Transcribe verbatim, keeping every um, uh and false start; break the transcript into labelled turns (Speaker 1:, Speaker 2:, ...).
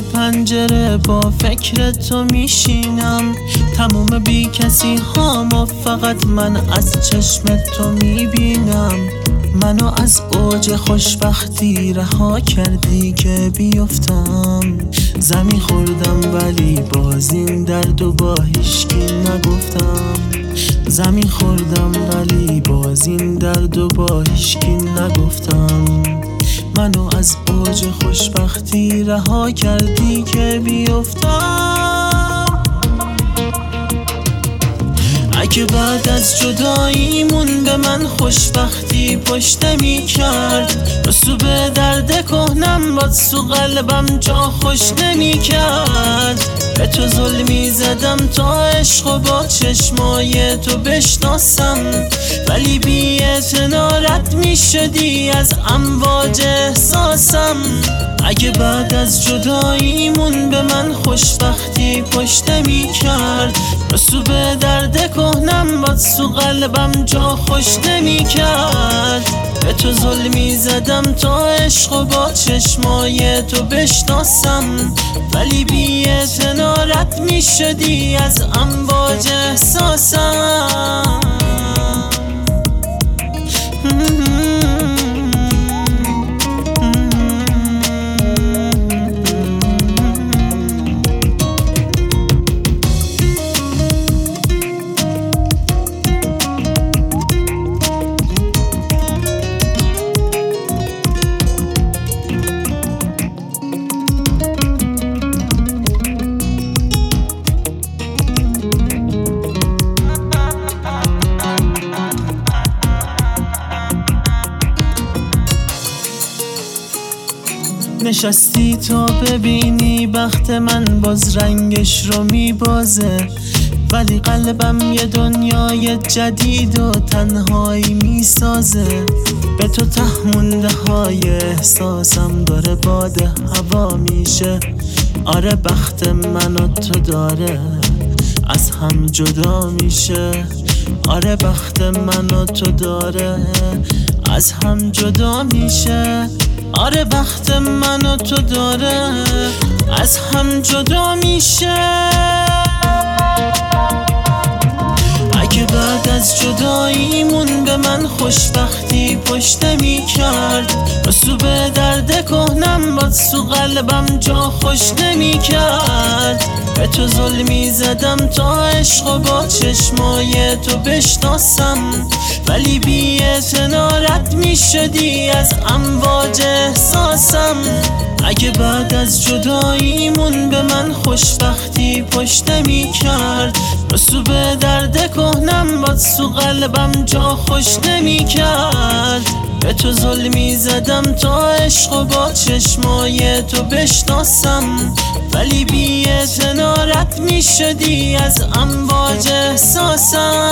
Speaker 1: پنجره با فکر تو میشینم، تموم بی کسی هامو فقط من از چشم تو میبینم. منو از اوج خوشبختی رها کردی که بیفتم، زمین خوردم ولی باز این درد و با هیچکی نگفتم. زمین خوردم ولی باز این درد و با هیچکی نگفتم. منو از اوج خوشبختی رها کردی که بیفتم. اگه بعد از جداییمون به من خوشبختی پشت می کرد، رسوب درد کهنم باد سو قلبم جا خوش نمی کرد. به تو ظلمی زدم تا عشق و با چشمای تو بشناسم، ولی بی اعتنارت می شدی از امواج احساسم. اگه بعد از جداییمون به من خوشبختی پشت می کرد، رسوب درد کهنم باد سو قلبم جا خوش نمی کرد. به تو ظلمی زدم تا عشق و با چشمای تو بشناسم، ولی بی اعتنارت می شدی از امواج احساسم. نشستی تا ببینی بخت من باز رنگش رو میبازه، ولی قلبم یه دنیای جدید و تنهایی میسازه. به تو تهمونده های احساسم داره باد هوا میشه. آره بخت من و تو داره از هم جدا میشه. آره بخت من و تو داره از هم جدا میشه. آره بخت من و تو داره از هم جدا میشه. اگه بعد از جداییمون به من خوشبختی پشت می کرد، رسوب درد کهنم باد سو قلبم جا خوش نمی کرد. به تو ظلمی زدم تا عشق و با چشمای تو بشناسم، ولی بی اعتنارت می شدی از امواج احساسم. اگه بعد از جداییمون به من خوشبختی پشت می کرد، رسوب درد کهنم باد سو قلبم جا خوش نمی کرد. به تو ظلمی زدم تا عشق و با چشمای تو بشناسم، ولی بی اعتنارت می شدی از امواج احساسم.